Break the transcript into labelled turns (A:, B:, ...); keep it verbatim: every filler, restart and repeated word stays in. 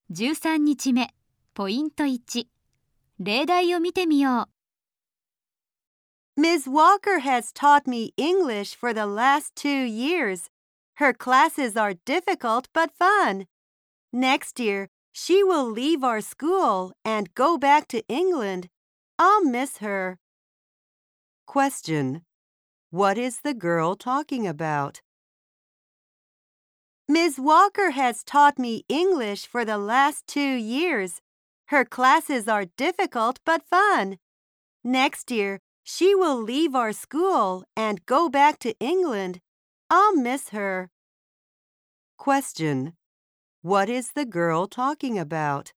A: じゅうさんにちめ、ポイントいち、例題を見てみよう。
B: Miss Walker has taught me English for the last two years. Her classes are difficult but fun. Next year, she will leave our school and go back to England. I'll miss her. Question. What is the girl talking about? Miss Walker has taught me English for the last two years. Her classes are difficult but fun. Next year, she will leave our school and go back to England. I'll miss her. Question. What is the girl talking about?